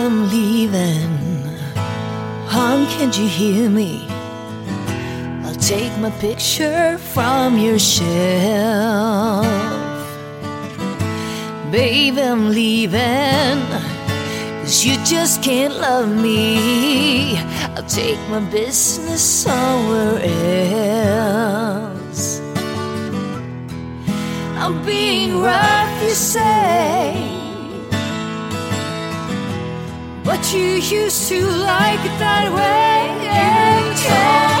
I'm leaving. Hon, can't you hear me? I'll take my picture from your shelf. Babe, I'm leaving, 'cause you just can't love me. I'll take my business somewhere else. I'm being rough, you say, but you used to like it that way.